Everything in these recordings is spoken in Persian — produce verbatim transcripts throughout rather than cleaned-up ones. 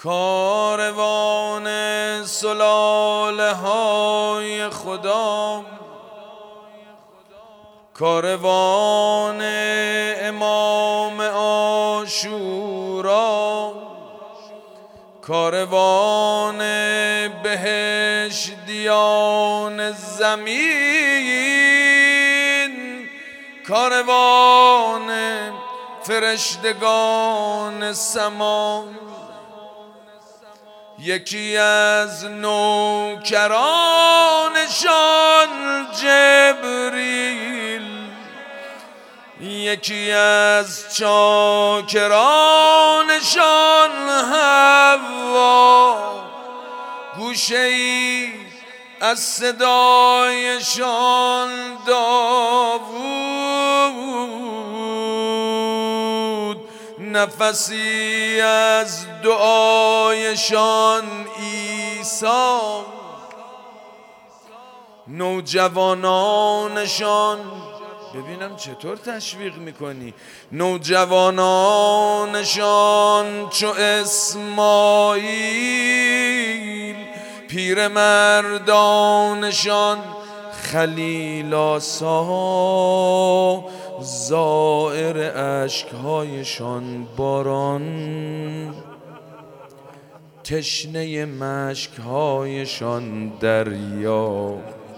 کاروان سلاله های خدا، کاروان امام عاشورا، کاروان بهشتیان زمین، کاروان فرشتگان سما. یکی از نوکرانشان جبریل، یکی از چاکرانشان حوا، گوشه‌ای از صدایشان داوود، نفسی از دعایشان عیسی. نوجوانانشان، ببینم چطور تشویق میکنی، نوجوانانشان چو اسماعیل، پیرمردانشان خلیل آسا، زائر اشکهایشان باران، تشنه مشکهایشان دریا.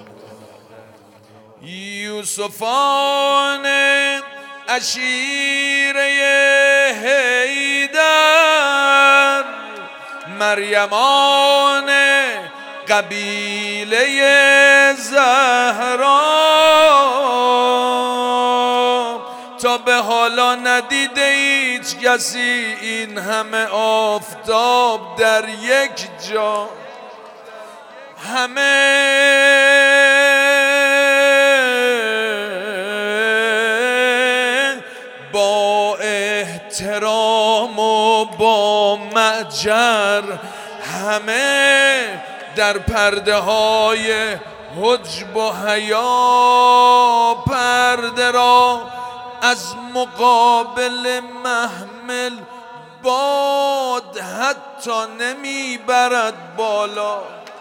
یوسفان عشیره حیدر، مریمان قبیله زهرا، تا به حالا ندیده هیچ کسی این همه آفتاب در یک جا. همه با احترام و با معجر، همه در پرده های حجب و حیا، پرده را از مقابل محمل باد حتی نمی برد بالا.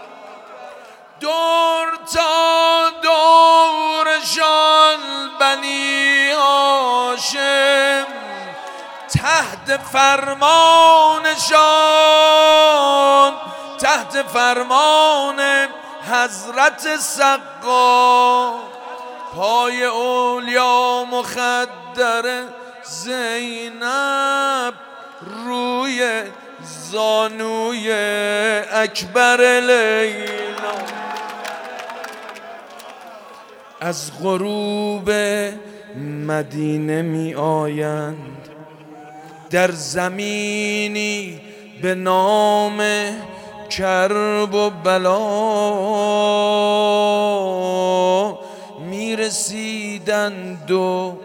دور تا دورشان بنی هاشم، تحت فرمانشان، تحت فرمان حضرت سقا، پای اولیا مخدر زینب، روی زانوی اکبر لیلا. از غروب مدینه می آیند، در زمینی به نام کرب و بلا می رسیدند و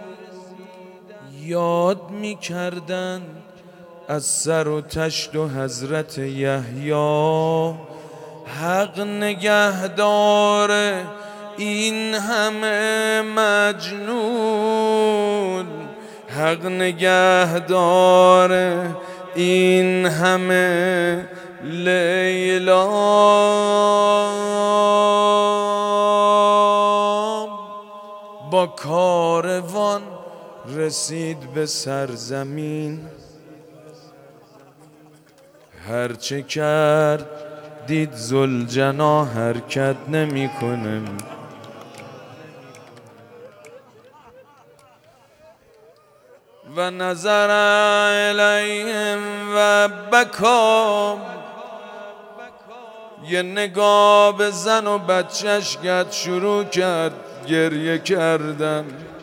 یاد می کردند از سر و تشت و حضرت یحیی. حق نگهدار این همه مجنون، حق نگهدار این همه لیلا. با کاروان رسید به سرزمین، هرچه کرد دید ذوالجناح حرکت نمی کنه. و نظر الیهم و بکا، یه نگاه به زن و بچهش کرد، شروع کرد گریه کردن.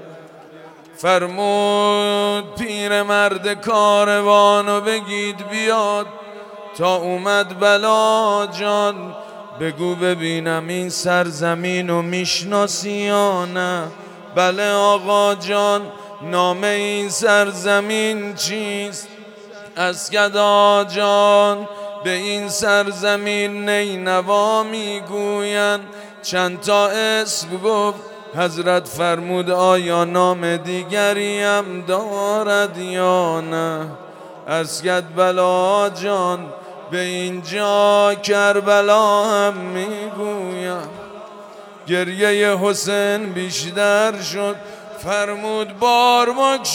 فرمود پیرمرد کاروانو بگید بیاد، تا اومد بلا جان، بگو ببینم این سرزمینو میشناسی یا نه؟ بله آقا جان. نام این سرزمین چیست؟ اسکدا جان. به این سرزمین نینوا میگوین. چند تا اسم گفت. حضرت فرمود آیا نام دیگری هم دارد یا نه؟ اسکد بلا جان. به اینجا کربلا هم میگویم گریه حسین بیشتر شد فرمود بار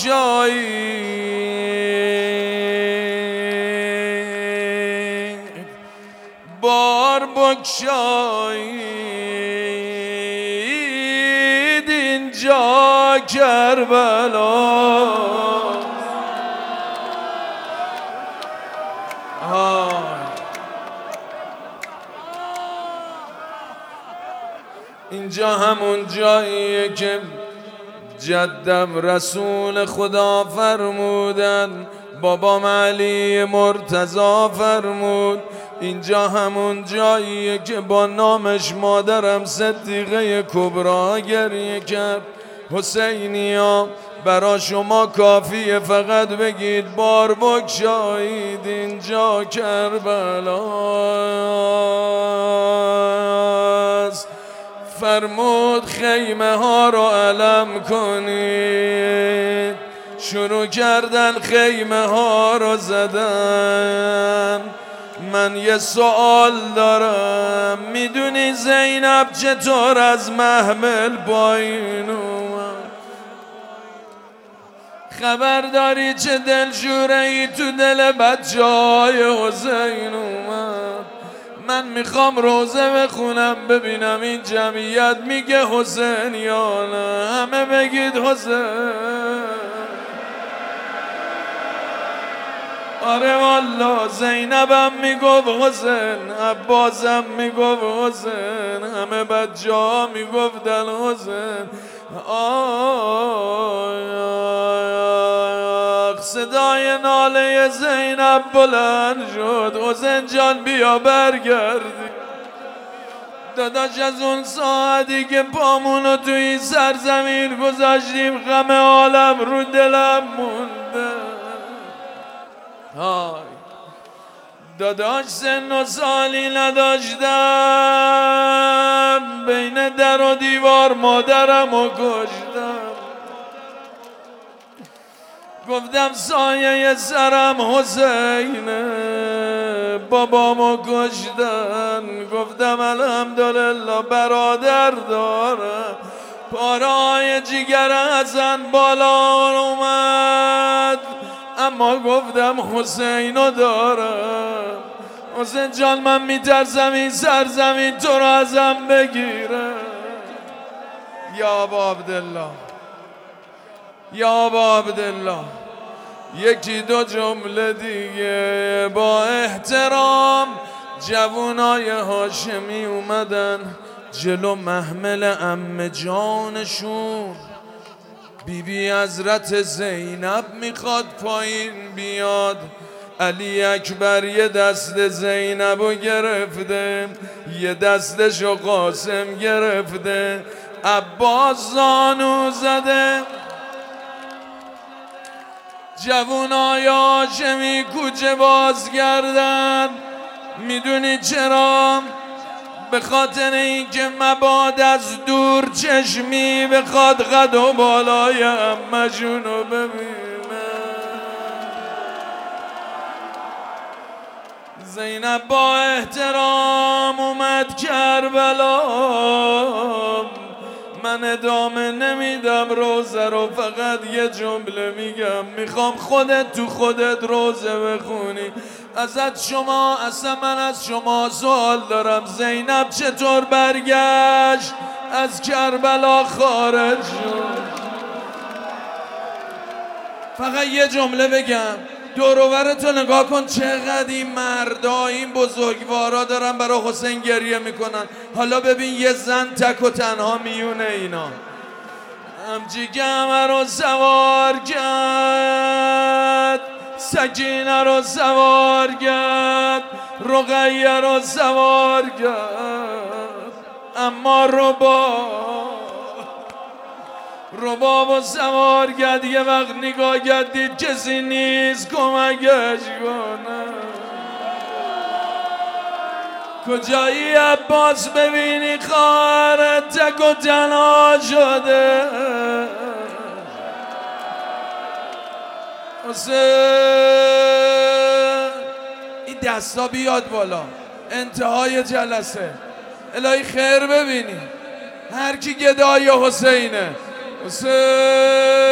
بگشایید بار بگشایید اینجا کربلا اینجا همون جاییه که جدم رسول خدا فرمودن بابام علی مرتضی فرمود اینجا همون جاییه که با نامش مادرم صدیقه کبرا گریه کرد حسینیا برا شما کافیه فقط بگید بار بگشایید اینجا کربلاست فرمود خیمه ها رو علم کنید شروع کردن خیمه ها رو زدن من یه سوال دارم میدونی زینب چطور از محمل پایین اومد خبر داری چه دلشوره ای تو دل بچه های حسین اومد من میخوام روزه بخونم ببینم این جمعیت میگه حسین یا نه همه بگید حسین آره والا زینبم میگفت حسین عباسم میگفت حسین همه بچه ها میگفتن حسین آه صدای ناله زینب بلند شد حسین جان بیا برگردی داداش از اون ساعتی که پامونو توی سرزمین گذاشتیم غم عالم رو دلم مونده های داداش سن و سالی نداشتم بین در و دیوار مادرم و کشتم گفتم سایه سرم حسینه بابامو کشتن گفتم الحمدلله برادر دارم پارهای جگر حسن بالا اومد اما گفتم حسینو دارم حسین جان من میترسم این سرزمین تو رو ازم بگیره یا ابا عبدالله یا ابا عبدالله یکی دو جمله دیگه با احترام جوانای هاشمی اومدن جلو محمل عمه جانشون بی بی حضرت زینب میخواد پایین بیاد علی اکبر یه دست زینبو گرفته یه دستشو قاسم گرفته عباس زانو زده جوانای هاشمی کوچه باز کردن میدونی چرا؟ به خاطر اینکه مباد از دور چشمی بخواد قد و بالای عمه‌شونو ببینه زینب با احترام اومد کربلا من ادامه نمیدم روزه رو فقط یه جمله میگم میخوام خودت تو خودت روزه بخونی ازت شما اصلا من از شما سوال دارم زینب چطور برگشت از کربلا خارج شد فقط یه جمله بگم دور و برتو نگاه کن چقدر این مردا این بزرگوارا دارن برای حسین گریه میکنن حالا ببین یه زن تک و تنها میونه اینا همچی گمه رو سوار کرد سکینه رو سوار کرد رقیه رو سوار کرد اما رباب رباب و سوار کرد یه وقت نگاه کرد دید کسی نیست کمکش کنه کجایی عباس ببینی خواهرت تک و تنها شده حسین این دستا بیاد بالا. انتهای جلسه الهی خیر ببینی. هر کی گدای حسینه. حسین